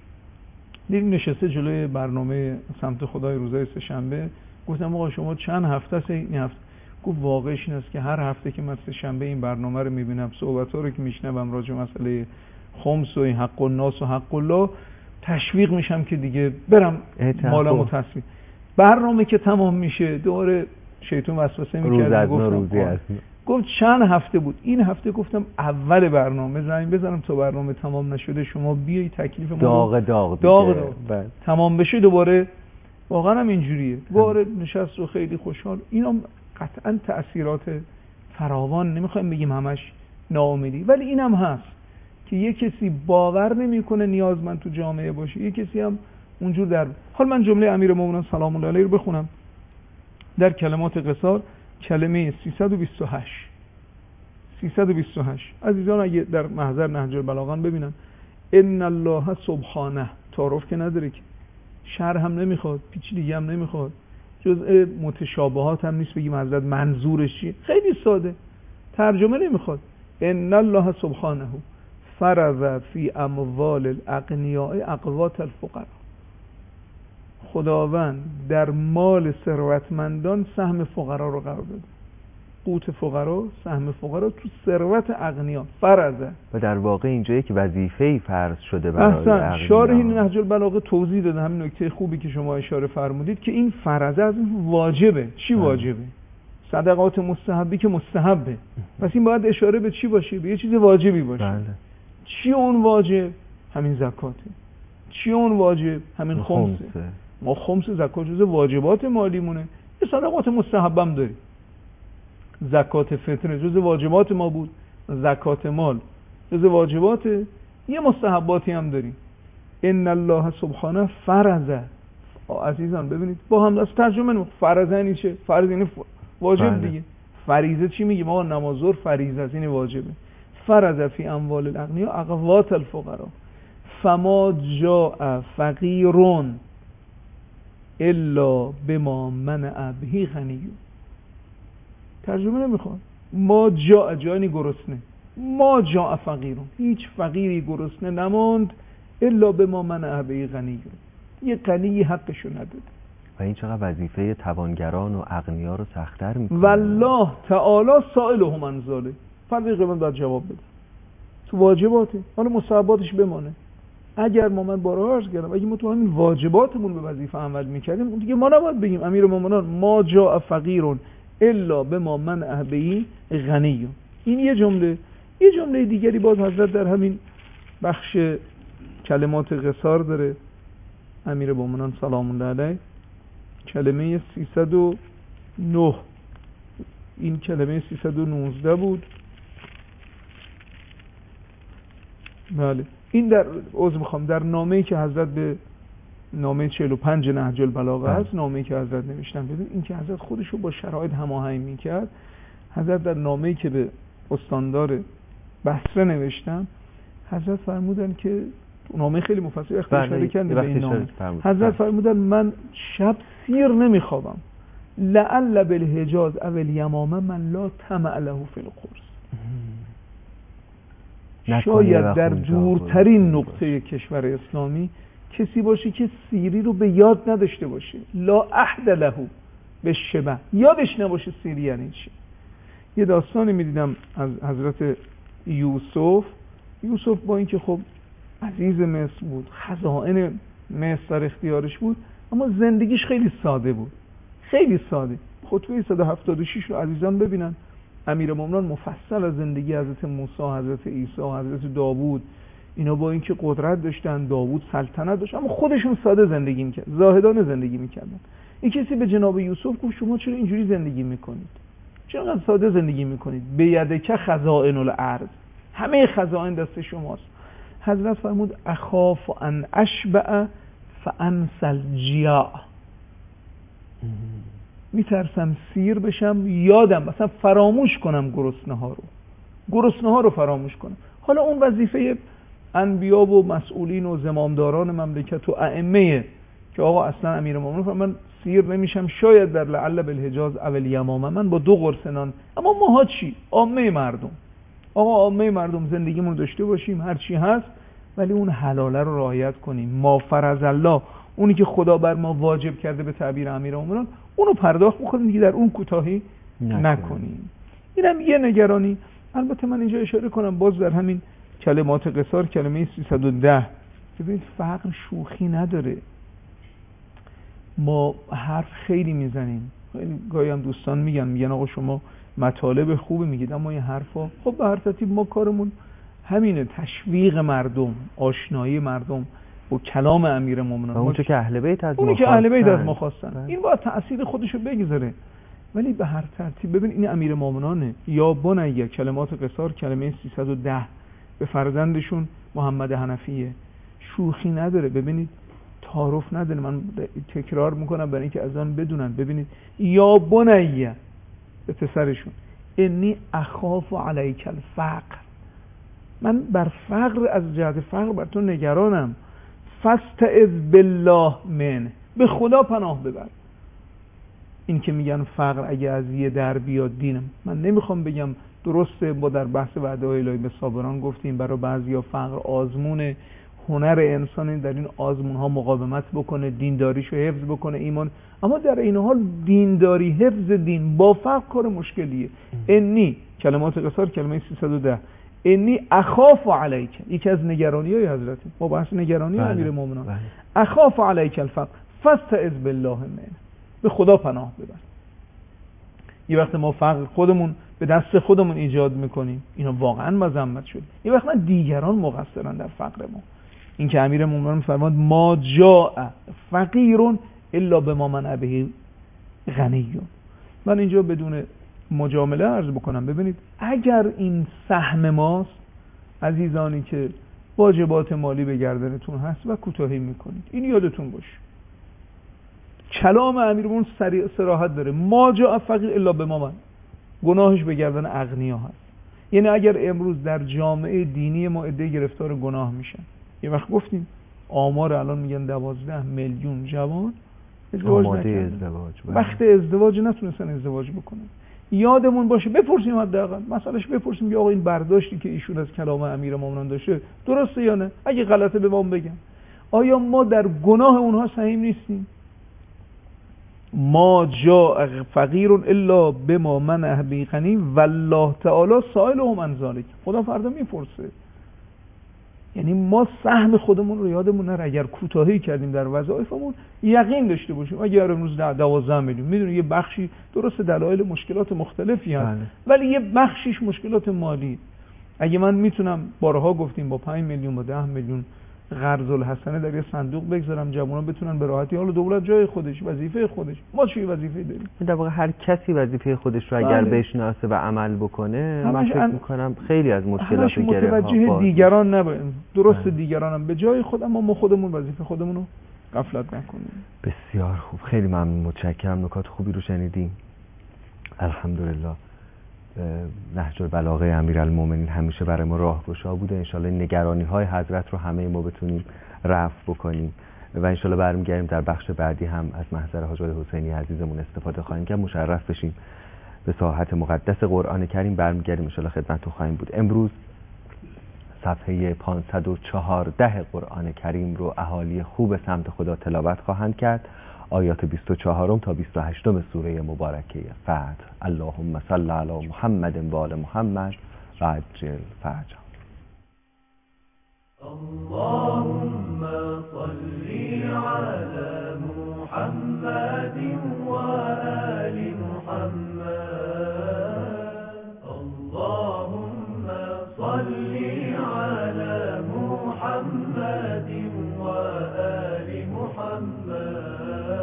دیدیم نشسته جلوی برنامه سمت خدای روزای سه شنبه. گفتم آقا شما چند هفته است این هفته؟ گفت واقعش این است که هر هفته که من سه شنبه این برنامه رو میبینم، صحبت‌ها رو که میشنوم راجع به مسئله خمس و این حق الناس و حق الله، تشویق میشم که دیگه برم مالمو تصفیه. برنامه که تمام میشه دوباره شیطان وسوسه میکرد، گفتم گفت چند هفته بود؟ این هفته. گفتم اول برنامه زنگ بزنم تا برنامه تمام نشده شما بیای تکلیف ما داغ داغ داغ داغ تمام بشه دوباره. واقعا هم اینجوریه. دوباره نشست و خیلی خوشحال. اینا قطعا تأثیرات فراوان، نمیخوایم بگیم همش ناامیدی، ولی اینم هست که یه کسی باور نمیکنه نیازمند تو جامعه باشه، یه کسی هم اونجور در. حال من جمله امیرالمومنین سلام الله علیه رو بخونم در کلمات قصار، کلمه سیصد و بیست و هشت سیصد و بیست و هشت. عزیزان اگه در محضر نهج البلاغه ببینن، ان الله سبحانه، تعارف که نداره که، شرح هم نمیخواد، پیچیدگی هم نمیخواد، جزء متشابهات هم نیست بگیم حضرت منظورش چیه، خیلی ساده، ترجمه نمیخواد. ان الله سبحانه فرض فی اموال الاغنیاء اقوات الفقراء. خداوند در مال ثروتمندان سهم فقرا رو قرار داده. قوت فقرا، سهم فقرا تو ثروت اغنیا فرضه. و در واقع اینجایی که وظیفه‌ای فرض شده برای اغنیا. شارح نهج البلاغه توضیح داده، همین نکته خوبی که شما اشاره فرمودید که این فرضه از واجبه. چی واجبه؟ صدقات مستحبی که مستحبه. پس این باید اشاره به چی باشه؟ به یه چیز واجبی باشه. بله. چی اون واجب؟ همین زکاته. چی اون واجب؟ همین خمسه. ما خمس زکات جزء واجبات مالیمونه. یه صدقات مستحبم داریم. زکات فطر جزء واجبات ما بود، زکات مال جزء واجبات، یه مستحباتی هم داریم. ان الله سبحانه فرض. عزیزان ببینید با هم از ترجمه نمید. فرض یعنی چه؟ فرض یعنی واجب. بله. دیگه فریضه چی میگیم؟ ما نماز ظهر فریضه است، این واجبه. فرض فی اموال الاغنیا اقوات الفقراء فما جاء فقیرون الا بما منع به غنی. ترجمه نمیخواد. ما جا جانی گرسنه، ما جا فقیرون، هیچ فقیری گرسنه نماند الا به ما منع به غنی. یه غنی حقشو نداد. و این چقدر وظیفه توانگران و اغنیا رو سخت‌تر میکنه. والله تعالی سائلهم عن ذلک. فرض قیمت باید جواب بده. تو واجباته، حالا مستحباتش بمانه. اگر ما من بارها عرض کردم اگه ما تو همین واجباتمون به وظیفه عمل میکردیم دیگه ما نباید بگیم امیرالمومنین ما جاء فقیرون الا بما منع به غنی. این یه جمله. یه جمله دیگری باز حضرت در همین بخش کلمات قصار داره امیرالمومنین سلام الله علیه، کلمه سیصد و نه. این کلمه سیصد و نوزده بود. بله این در عذر میخوام در نامه‌ای که حضرت به نامه چهل و پنج نهج البلاغه است، نامه‌ای که حضرت نوشتن، ببین این که حضرت خودش رو با شرایط هماهنگ میکرد. حضرت در نامه‌ای که به استاندار بصره نوشتن، حضرت فرمودن که نامه خیلی مفصل اشاره کردن به این نامه. حضرت فرمودن من شب سیر نمیخوابم، لعل بالحجاز او الیمامه من لا طمع له فی القرص. شاید در دورترین نقطه کشور اسلامی کسی باشه که سیری رو به یاد نداشته باشه، لا احد له بالشبع، یادش نباشه سیری یعنی چی. یه داستانی میدیدم از حضرت یوسف. یوسف با اینکه خب عزیز مصر بود، خزائن مصر در اختیارش بود، اما زندگیش خیلی ساده بود، خیلی ساده. خطبه صد و هفتاد و شش رو عزیزان ببینن، امیرالمومنین مفصل از زندگی حضرت موسی، حضرت عیسی، حضرت داوود، اینا با اینکه قدرت داشتن، داوود سلطنت داشت، اما خودشون ساده زندگی میکردن، زاهدانه زندگی میکردن. این کسی به جناب یوسف گفت شما چرا اینجوری زندگی میکنید؟ چرا ساده زندگی میکنید؟ به یدک خزائن الارض، همه خزائن دست شماست. حضرت فرمود اخاف ان اشبع فانسى الجیاع، میترسم سیر بشم، یادم مثلا فراموش کنم گرسنه ها رو، گرسنه ها رو فراموش کنم. حالا اون وظیفه انبیا و مسئولین و زمامداران مملکت و ائمه که آقا اصلا امیرالمومنین فرمود من سیر نمیشم، شاید در لعل بالحجاز او الیمامه من با دو قرص نان. اما ماها چی؟ عامه مردم، آقا عامه مردم زندگیمون داشته باشیم، هر چی هست ولی اون حلاله رو رعایت کنیم. ما فرض الله، اونی که خدا بر ما واجب کرده به تعبیر امیرالمومنین، اونو پرداخت بکنیم دیگه، در اون کوتاهی نکنیم. اینم یه نگرانی. البته من اینجا اشاره کنم باز در همین کلمات قصار، کلمه سیصد و ده، ببینید فقر شوخی نداره. ما حرف خیلی میزنیم، خیلی گاهی هم دوستان میگن میگن آقا شما مطالب خوبی میگید، اما این حرفا خب به هر ترتیب ما کارمون همینه، تشویق مردم، آشنایی مردم با کلام امیرالمومنین، اون که اهل بیت از ما اون که اهل بیت از ما خواستن، این باید تأثیر خودشو بگذاره. ولی به هر ترتیب ببین این امیرالمومنینه، یا بنی، کلمات قصار کلمه سیصد و ده به فرزندشون محمد حنفیه، شوخی نداره. ببینید تعارف نداره، من تکرار میکنم برای اینکه از آن بدونن. ببینید یا بنی به پسرشون، انی اخاف علیک الفقر، من بر فقر، از جهت فقر بر تو نگرانم. فاستعذ بالله من، به خدا پناه ببر. این که میگن فقر اگه از یه در بیاد دینم، من نمیخوام بگم درسته، با در بحث وعده الهی به صابران گفتیم برای بعضیا فقر آزمونه، هنر انسانی در این آزمون ها مقاومت بکنه، دینداریشو حفظ بکنه، ایمان. اما در این حال دینداری، حفظ دین با فقر کار مشکلیه. انی، کلمات قصار کلمه سیصد و ده، انی اخاف علیک، یکی از نگرانی های حضرت ما بحث نگرانی امیرالمومنین، اخاف علیک الفقر فاستعذ بالله من، به خدا پناه ببر. یه وقت ما فقر خودمون به دست خودمون ایجاد میکنیم، اینا واقعا مذمت شد. یه وقت دیگران مقصرن در فقر ما. این که امیرالمومنین فرمود ما جاء فقیر الا بما منع به غنی. من اینجا بدون مجامله عرض بکنم، ببینید اگر این سهم ماست عزیزانی که واجبات مالی به گردنتون هست و کوتاهی میکنید، این یادتون باشه. کلام امیرالمومنین صراحت داره، ما جاء فقیر الا بما منع، گناهش به گردن اغنیا هست. یعنی اگر امروز در جامعه دینی ما عده گرفتار گناه میشن، یه وقت گفتیم آمار الان میگن دوازده میلیون جوان ازدواج نکردن، وقت ازدواج نتونستن ازدواج بکنن. یادمون باشه بپرسیم، حداقل مسئلهش بپرسیم که آقا این برداشتی که ایشون از کلام امیرالمومنین داشته درسته یا نه؟ اگه غلطه به ما بگن. آیا ما در گناه اونها سهیم نیستیم؟ ما جاء فقیر الا بما منع به غنی والله تعالی سائلهم عن ذلک، خدا فردا میپرسه. یعنی ما سهم خودمون رو یادمون نره، اگر کوتاهی کردیم در وظایفمون یقین داشته باشیم. اگر امروز دوازده میلیون، میدونی یه بخشی درست دلایل مشکلات مختلفی هست، ولی یه بخشیش مشکلات مالی. اگه من میتونم، بارها گفتیم با پنج میلیون با ده میلیون قرض الحسنه در یه صندوق بگذارم جوونا بتونن به راحتی، حالا دولت جای خودش، وظیفه خودش، ما چی وظیفه داریم؟ در واقع هر کسی وظیفه خودش رو اگر بشناسه و عمل بکنه من فکر میکنم خیلی از مشکلات گره ها متوجه دیگران نباشیم. درست دیگرانم به جای خود، اما ما خودمون وظیفه خودمون رو غفلت نکنیم. بسیار خوب، خیلی ممنون، متشکرم، نکات خوبی رو شنیدیم. الحمدلله نهج البلاغه امیرالمومنین همیشه برای ما راهگشا بوده. انشالله نگرانی های حضرت رو همه ما بتونیم رفع بکنیم و انشالله برمیگردیم در بخش بعدی هم از محضر حاج آقای حسینی عزیزمون استفاده خواهیم کرد. مشرف بشیم به ساحت مقدس قرآن کریم، برمیگردیم انشالله خدمتتون خواهیم بود. امروز صفحه پانصد و چهارده قرآن کریم رو اهالی خوب سمت خدا تلاوت خواهند کرد. آیات بیست و چهار تا بیست و هشت سوره مبارکه فتح. اللهم صل علی محمد و آل محمد و عجل فرجهم. اللهم صل على محمد و آل محمد. اللهم صل على محمد و آل محمد.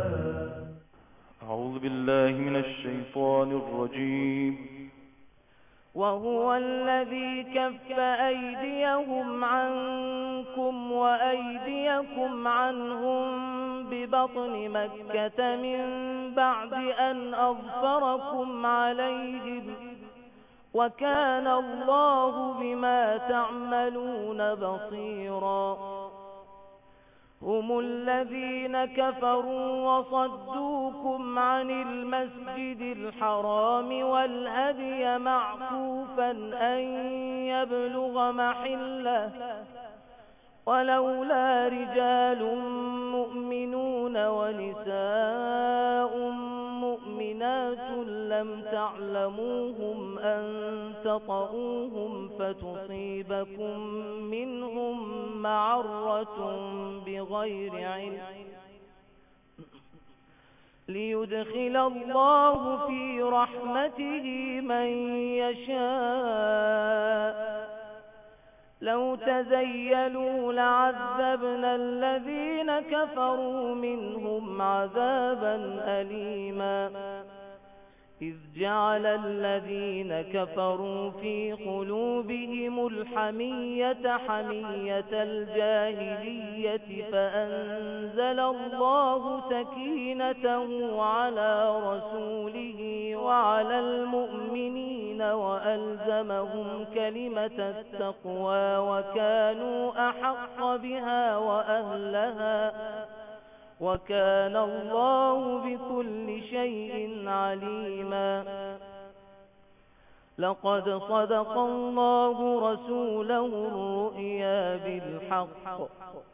أعوذ بالله من الشيطان الرجيم. وهو الذي كف أيديهم عنكم وأيديكم عنهم ببطن مكة من بعد أن أظفركم عليهم وكان الله بما تعملون بصيرا. هم الذين كفروا وصدوكم عن المسجد الحرام والهدي معكوفا أن يبلغ محله ولولا رجال مؤمنون ونساء مؤمنات لم تعلموهم أن تطؤوهم فتصيبكم منهم معرة بغير علم ليدخل الله في رحمته من يشاء. لو تزيلوا لعذبنا الذين كفروا منهم عذابا أليما. إذ جعل الذين كفروا في قلوبهم الحمية حمية الجاهلية فأنزل الله سكينته على رسوله وعلى المؤمنين وألزمهم كلمة التقوى وكانوا أحق بها وأهلها وكان الله بكل شيء عليما. لقد صدق الله رسوله الرؤيا بالحق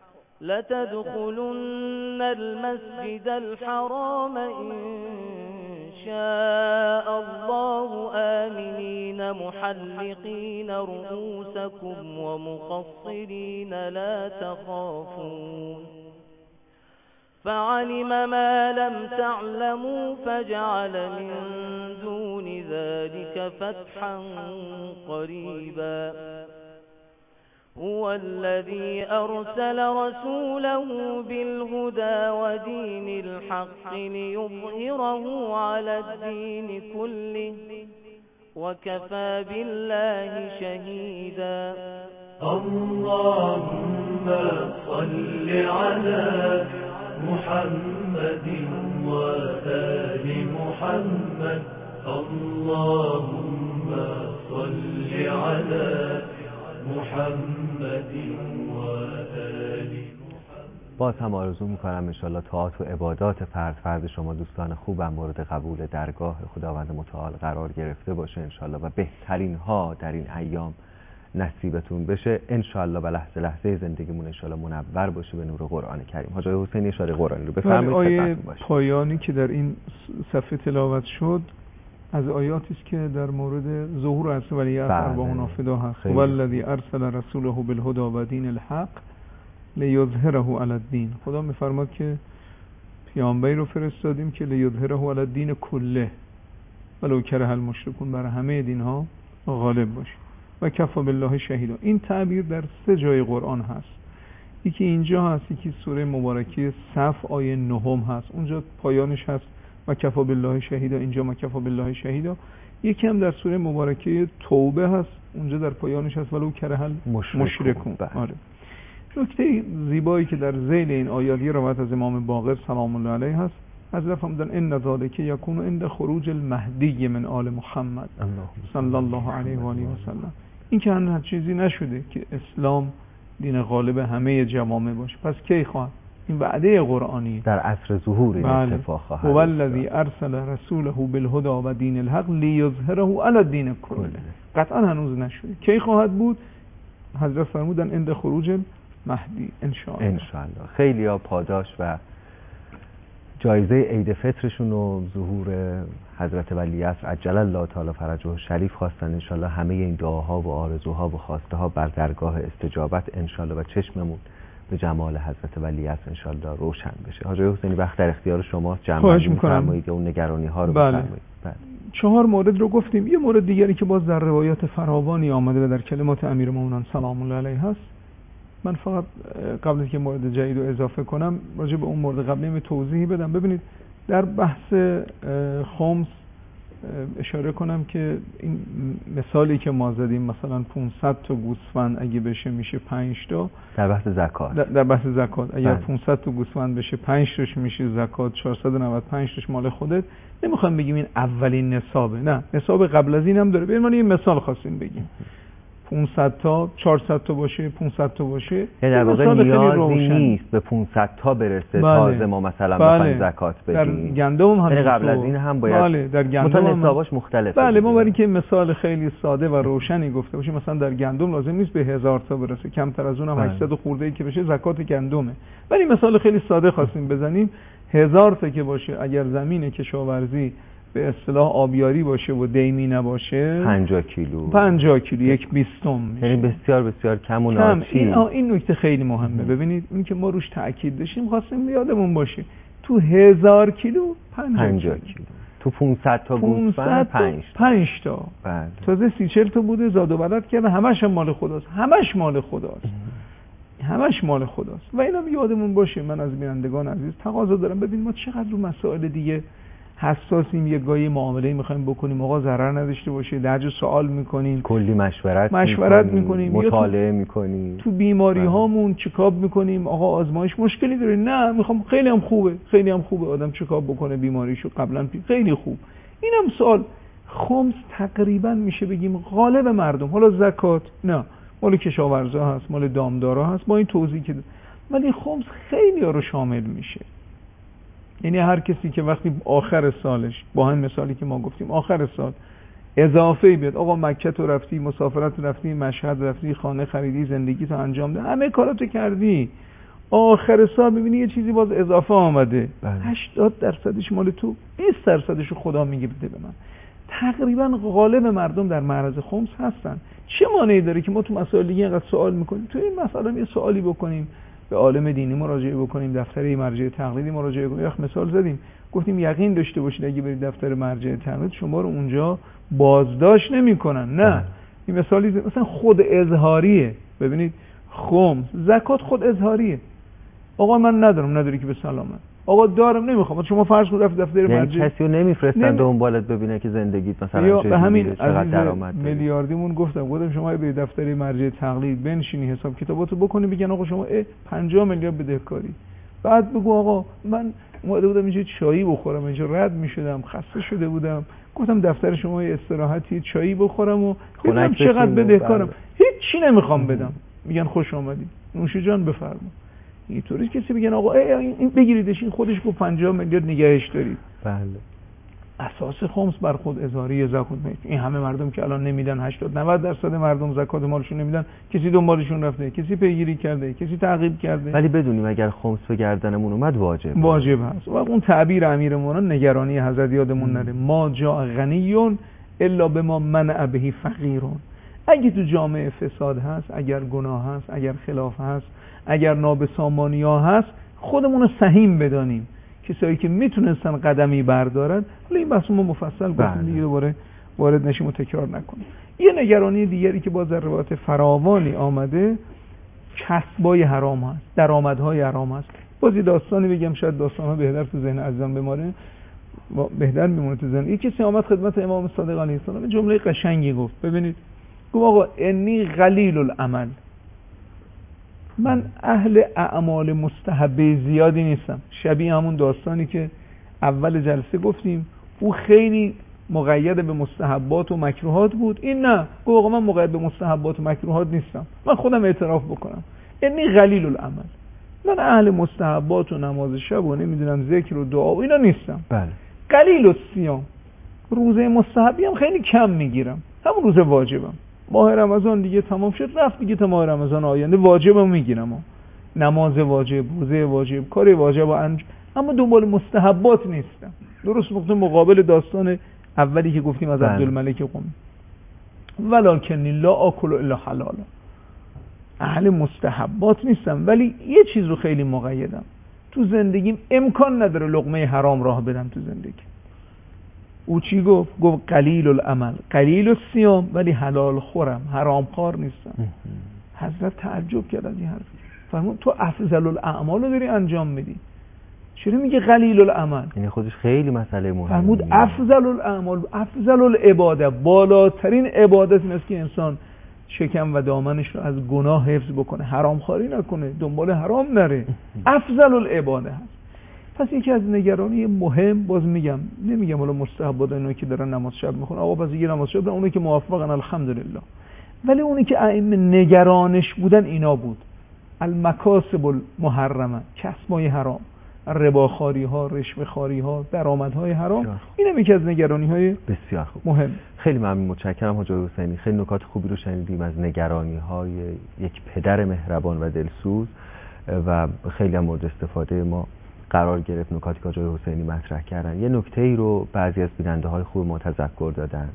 لتدخلن المسجد الحرام إن شاء الله آمنين محلقين رؤوسكم ومقصرين لا تخافون فعلم ما لم تعلموا فجعل من دون ذلك فتحا قريبا. هو الذي أرسل رسوله بالهدى ودين الحق ليظهره على الدين كله وكفى بالله شهيدا. اللهم صل على محمد وآل محمد. اللهم صل على محمد وآل محمد. باز هم آرزو میکنم انشالله طاعات و عبادات فرد فرد شما دوستان خوبم مورد قبول درگاه خداوند متعال قرار گرفته باشه انشالله و بهترین ها در این ایام نصیبتون بشه انشالله و لحظه لحظه زندگیمون انشالله منور باشه به نور قرآن کریم. حاج آقای حسینی اشاره قرآنی رو بفرمایید. آیه پایانی که در این صفحه تلاوت شد از آیاتی است که در مورد ظهور اصل ولیعصر ارواح نافذه هست. والذی ارسل رسوله بالهدى و دین الحق لیظهره علی الدین. خدا میفرماد که پیامبری رو فرستادیم که لیظهره علی الدین کله ولو کره المشرکون، بر همه دین ها غالب باشه و کفی بالله شهیدا. این تعبیر در سه جای قرآن هست. یکی اینجا هست، یکی سوره مبارکه صف آیه نهم هست، اونجا پایانش هست و کفا بالله شهیدا، اینجا ما کفا بالله شهیدا. یکی هم در سوره مبارکه توبه هست، اونجا در پایانش هست ولو کرهل مشرکون. آره. نکته زیبایی که در ذیل این آیات یه روایت از امام باقر سلام الله علیه هست، حضرت فرمودن ان ذالک یکون عند خروج المهدی من آل محمد صلی الله علیه و آله و سلم. این که هنوز چیزی نشده که اسلام دین غالب همه جوامع باشه، پس کی خواهد؟ این وعده قرآنی در عصر ظهور این بله. اتفاق خواهد. هو الذی ارسل رسوله بالهدى و دین الحق لیظهره علی الدین کله. قطعا هنوز نشده. کی خواهد بود؟ حضرت فرمودن عند خروج مهدی ان شاء الله. ان شاء الله. خیلی ها پاداش و جایزه عید فطرشون و ظهور حضرت ولیعصر عجل الله تعالی فرجه شریف خواستن. ان شاء الله همه این دعاها و آرزوها و خواسته ها بر درگاه استجابت ان شاء الله و چشممون به جمال حضرت ولیعصر ان شاء الله روشن بشه. حاج حسینی وقت در اختیار شماست، جمع می‌فرمایید اون نگرانی ها رو بفرمایید. بله. چهار مورد رو گفتیم. یه مورد دیگری که باز در روایات فراوانی آمده و در کلمات امیرالمومنین سلام الله علیه هست، من فقط قبل از که مورد جدید رو اضافه کنم راجع به اون مورد قبلی توضیحی بدم. ببینید در بحث خمس اشاره کنم که این مثالی که ما زدیم مثلا پانصد تا گوسفند اگه بشه میشه پنج تا در بحث زکات. در, در بحث زکات اگر پانصد تا گوسفند بشه پنج تاش میشه زکات، چهارصد و نود و پنج تاش مال خودت. نمیخوام بگیم این اولین نصابه، نه، نصاب قبل از این هم داره. ببین ما یه مثال خواستیم بگیم پانصد تا چهارصد تا باشه، پانصد تا باشه، یعنی در واقع نیازی نیست به پانصد تا برسه. بله. تازه ما مثلا بله. بخوایم زکات بدیم. در گندم هم یعنی قبل از این هم باید بله. در گندم هم نصاباش مختلفه. بله. ما برای اینکه مثال خیلی ساده و روشنی گفته باشیم، مثلا در گندم لازم نیست به هزار تا برسه، کمتر از اون هم هشتصد خورده ای که بشه زکات گندمه. ولی مثال خیلی ساده خواستیم بزنیم، هزار تا که باشه اگر زمین کشاورزی به اصطلاح آبیاری باشه و دیمی نباشه پنجاه کیلو پنجاه کیلو یک بیستم میشه. یعنی بسیار بسیار کم و ناچیز. این, این نکته خیلی مهمه. ببینید این که ما روش تأکید داشتیم خواستیم یادمون باشه تو هزار کیلو پنجاه کیلو، تو پانصد تا گوسفند پنج تا. بله. تازه سی چهل تا بوده زاد و ولد کرده، همش هم مال خداست، همش مال خداست، همش مال خداست. و اینم یادمون باشه. من از بینندگان عزیز تقاضا دارم ببین ما چقدر رو مسائل دیگه حساسیم، یه گاهی معامله میخوایم بکنیم آقا ضرر نداشته باشه، درجا سوال میکنیم، کلی مشورت مشورت میکنیم، مطالعه میکنیم، تو بیماری هامون چکاب میکنیم آقا آزمایش مشکلی داره، نه میخوام خیلی هم خوبه، خیلی هم خوبه آدم چکاب بکنه بیماریشو قبلا پی. خیلی خوب. اینم سوال. خمس تقریبا میشه بگیم غالب مردم، حالا زکات نه، مال کشاورزا هست، مال دامدارا هست با این توضیح که، ولی خمس خیلی ها رو شامل میشه. یعنی هر کسی که وقتی آخر سالش با هم مثالی که ما گفتیم آخر سال اضافه بیاد آقا مکه تو رفتی، مسافرت رفتی، مشهد رفتی، خانه خریدی، زندگی تو انجام ده، همه کاراتو کردی، آخر سال میبینی یه چیزی باز اضافه آمده، هشتاد درصدش مال تو، بیست درصدش خدا میگه بده به من. تقریبا غالب مردم در معرض خمس هستن. چه مانعی داره که ما تو مسائل دیگه اینقدر سوال میکنیم، تو این مسائل یه سوالی بکنیم، به عالم دینی مراجعه بکنیم، دفتر مرجع تقلیدی مراجعه کنیم. یک مثال زدیم گفتیم یقین داشته باشید اگه برید دفتر مرجع تقلید شما رو اونجا بازداشت نمیکنن. نه، این مثالی مثلا خود اظهاریه. ببینید خمس زکات خود اظهاریه. آقا من ندارم، نداری که به سلامت. آقا دارم نمیخوام. شما فرض کن رفت دفتر مرجع، یعنی کسی رو نمیفرستن نمی... دنبالت ببینه که زندگیت مثلا به همین چقدر درآمد داره. میلیاردیمون گفتم گفتم شما برید دفتر مرجع تقلید بنشینی حساب کتاباتو بکنی، بگن آقا شما پنجاه میلیارد بدهکاری، بعد بگو آقا من اومده بودم اینجا چایی بخورم، اینجا رد میشدم، خسته شده بودم، گفتم دفتر شما یه استراحتی چایی بخورم و ببینم چقدر بدهکارم، هیچ چی نمیخوام بدم. میگن خوش آمدی نوش جان بفرما. اینطوری کسی بگن آقا این بگیریدش، این خودش گفت پنجاه میلیارد نگهش دارید. بله. اساس خمس بر خود اظهاری زکات میاد. این همه مردم که الان نمیدن، هشتاد نود درصد مردم زکات مالشون نمیدن، کسی دنبالشون رفته، کسی پیگیری کرده، کسی تعقیب کرده. ولی بدونیم اگر خمس به گردنمون اومد واجب واجب هست. و اون تعبیر امیرمون نگرانی حضرت یادمون نره، ما جاء غنیون الا بما منع به فقیرون. اگه تو جامعه فساد هست، اگر گناه هست، اگر خلاف هست، اگر نابسامانی‌ها هست، خودمون رو سهیم بدانیم. کسایی که میتونستن قدمی بردارن. حالا این بحث ما مفصل گفتیم دیگه، دوباره وارد نشیم و تکرار نکنیم. یه نگرانی دیگری که باز در روایات فراوانی آمده، کسبای حرام هست، درآمدهای حرام هست. بازی داستانی بگم شاید داستان‌ها بهتر تو ذهن عزیزان بماره، بهتر میمونه تو ذهن. یک کسی آمد خدمت امام صادق علیه السلام، جمله قشنگی گفت. ببینید گفت آقا انی قلیل العمل، من اهل اعمال مستحبه زیادی نیستم. شبیه همون داستانی که اول جلسه گفتیم، او خیلی مقید به مستحبات و مکروهات بود، این نه، گفت آقا من مقید به مستحبات و مکروهات نیستم، من خودم اعتراف بکنم انی قلیل العمل، من اهل مستحبات و نماز شب و نمیدونم ذکر و دعا و اینا نیستم. بله. قلیل الصیام، روزه مستحبی هم خیلی کم میگیرم، همون روزه واجبم. ماه رمضان دیگه تمام شد رفت دیگه، تا ماه رمضان آینده واجبم میگیرم، نماز واجب، روزه واجب، کار واجب و انج... اما دنبال مستحبات نیستم. درست وقت مقابل داستان اولی که گفتیم از عبدالملک قمی، ولکن لا آکل الا حلالا، اهل مستحبات نیستم ولی یه چیز رو خیلی مقیدم، تو زندگیم امکان نداره لقمه حرام راه بدم تو زندگی. او چی گفت؟ گفت قلیل العمل قلیل الصیام، ولی حلال خورم، حرام خوار نیستم. حضرت تعجب کرد از این حرف، فرمود تو افضل الاعمال رو داری انجام میدی، چرا میگه قلیل العمل؟ یعنی خودش خیلی مسئله مهمه. فرمود افضل الاعمال، افضل العباده، بالاترین عبادت این است که انسان شکم و دامنش رو از گناه حفظ بکنه، حرام خواری نکنه، دنبال حرام نره، افضل العباده هست. پس یکی از نگرانی مهم، باز میگم نمیگم حالا مستحبات اینا که دارن نماز شب میخونن آقا پس یه نماز شب، اونی که موفقن الحمدلله، ولی اونی که ائمه نگرانش بودن اینا بود، المکاسب المحرمه، کسبای حرام، رباخواری ها، رشوه خواری ها، درآمدهای حرام، این هم یکی از نگرانی های بسیار خوب. مهم. خیلی ممنون، متشکرم حاج حسینی. خیلی نکات خوبی رو شنیدیم از نگرانی های یک پدر مهربان و دلسوز و خیلی هم مورد استفاده ما قرار گرفت نکاتی که حاج حسینی مطرح کردن. یه نکته‌ای رو بعضی از بیننده های خوب ما تذکر دادن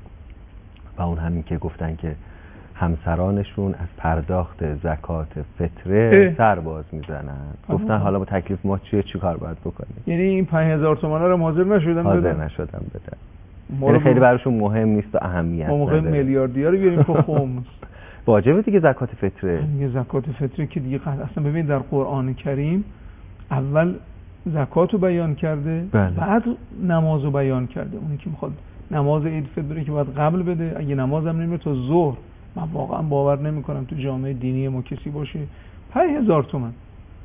و اون همین که گفتن که همسرانشون از پرداخت زکات فطره سر باز میزنن. گفتن حالا با تکلیف ما چیه، چی کار باید بکنیم؟ یعنی این پنج هزار تومان رو حاضر نشدن حاضر بدن؟ نشدن بدن. یعنی خیلی براشون مهم نیست و اهمیت نداره. ما موقع میلیاردیا رو بیاریم تو خمس. واجبه دیگه زکات فطره. دیگه زکات فطره که دیگه اصلا ببین در قرآن کریم اول زکات رو بیان کرده، بله. بعد نماز رو بیان کرده. اونی که میخواد نماز عید فطر که باید قبل بده، اگه نماز هم نمیره تا ظهر، من واقعا باور نمی کنم تو جامعه دینی ما کسی باشه پنج هزار تومن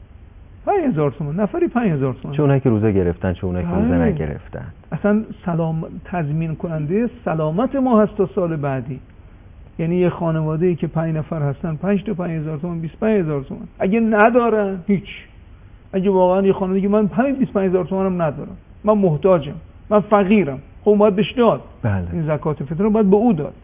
پنج هزار تومن نفری پنج هزار تومن، چه اونایی که روزه گرفتن چه اونایی که روزه نگرفتن، اصلا سلام تضمین کننده سلامت ما هست تا سال بعدی. یعنی یه خانواده‌ای که پنج نفر هستن پنج تا پنج هزار تومن، بیست و پنج هزار تومن، اگه ندارن هیچ. اگه واقعا یه خانواده که من پنج بیست و پنج هزار تومنم ندارم، من محتاجم، من فقیرم، خب باید بهش داد. بله. این زکات فطر رو باید به او داد.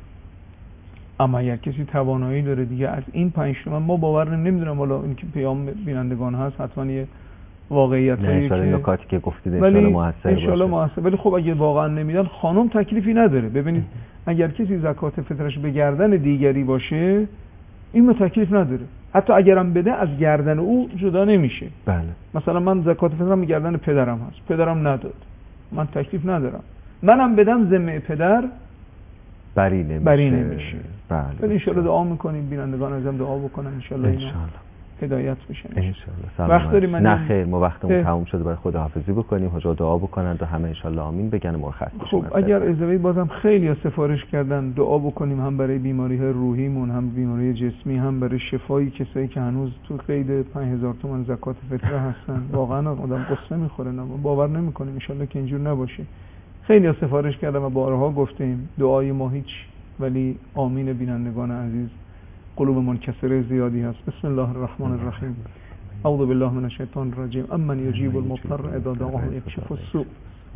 اما اگر کسی توانایی داره دیگه از این پنج تومن، ما باور نمیدونم حالا این که پیام بینندگان هست حتما یه واقعیتایی که نکاتی که گفتید ان شاءالله موثر باشه، ان شاءالله موثر، ولی خب اگه واقعا نمیدن خانم تکلیفی نداره. ببینید اگر کسی زکات فطرش به گردن دیگری باشه این تکلیف نداره، حتی اگرم بده از گردن او جدا نمیشه. بله. مثلا من زکات فطرم به گردن پدرم هست، پدرم نداد، من تکلیف ندارم، منم بدم ذمه پدر بری نمیشه, بری نمیشه. بله. ولی ان شاءالله دعا میکنیم بینندگان ازم دعا بکنن ان شاءالله اینا هدایت بشن ان شاءالله. وقت داریم؟ نه خیر، ما وقتمون تموم شده، باید خداحافظی بکنیم. حاجا دعا بکنن و همه ان شاءالله آمین بگن مرخص بشیم. خب اگر اجازه بازم خیلی سفارش کردن دعا بکنیم، هم برای بیماری های روحیمون، هم بیماری جسمی، هم برای شفای کسایی که هنوز تو قید پنج هزار تومان زکات فطره هستن. واقعا آدم قصه میخوره، باور نمیکنیم. ان شاءالله که اینجور نباشه. خیلی سفارش کردم و بارها گفتیم دعای ما هیچ، ولی آمین بینندگان عزیز. قلوب منکسره زیادی هست. بسم الله الرحمن الرحیم. اعوذ بالله من الشیطان الرجیم. امن یجیب المضطر اذا دعاه یکشف السوء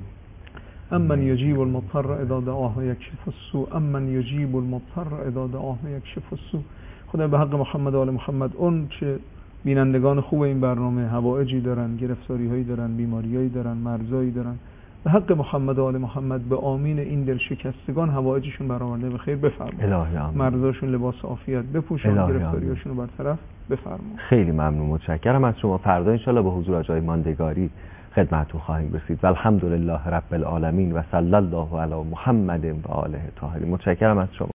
امن یجیب المضطر اذا دعاه یکشف السوء امن یجیب المضطر اذا دعاه یکشف السوء. خدا به حق محمد و آل محمد اون چه بینندگان خوب این برنامه حوائجی دارن، گرفتاری هایی دارن، بیماریایی دارن، مرزایی دارن، به حق محمد و آل محمد به آمین این دل شکستگان حوائجشون برآورده به خیر بفرما. الهی آمین. مرزاشون لباس عافیت بپوشن، گرفتاریاشون رو برطرف بفرما. خیلی ممنون، متشکرم از شما. فردا ان شاءالله به حضور جای ماندگاری خدمتتون خواهیم رسید. و الحمدلله رب العالمین و صلی الله علی محمد و آله طاهرین. متشکرم از شما.